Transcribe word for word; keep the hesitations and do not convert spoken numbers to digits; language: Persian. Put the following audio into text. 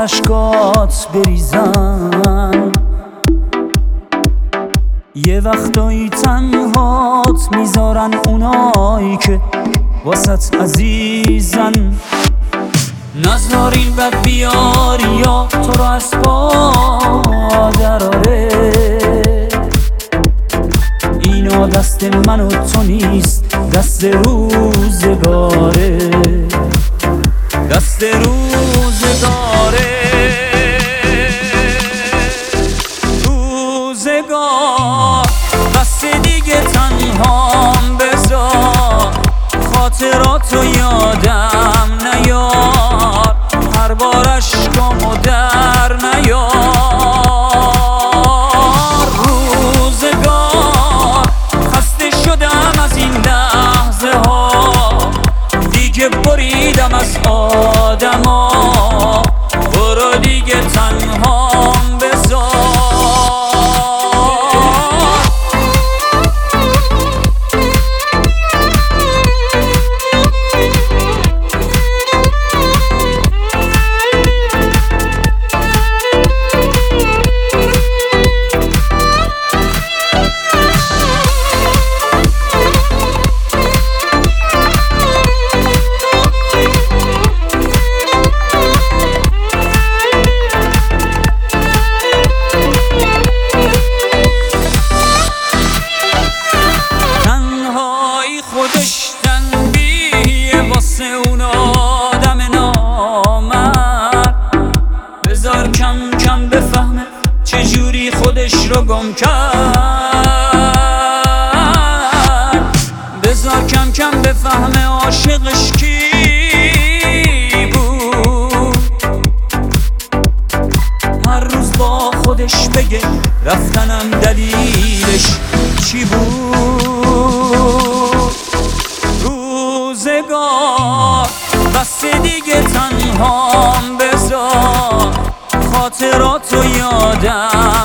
اشکات بریزن، یه وقتایی تنهات میذارن اونایی که واسط عزیزن. نذار این بد بیاری یا تو رو از پا دراره، اینا دست من و تو نیست، دست روزگاره، دست روزگاره. روزگار بس دیگه تنهام بذار، خاطراتو یادم نیار، هر بار عشقامو در نیار. روزگار خسته شدم از این لحظه ها، دیگه بریدم از آدما، برو دیگه تنهام بذار. خودش تنبیه واسه اون آدم نامرد، بذار کم کم بفهمه چجوری خودش رو گم کرد، بذار کم کم بفهمه عاشقش کی بود، هر روز با خودش بگه رفتنم دلیلش چی بود. روزگار بس دیگه تنهام بذار، خاطراتو یادم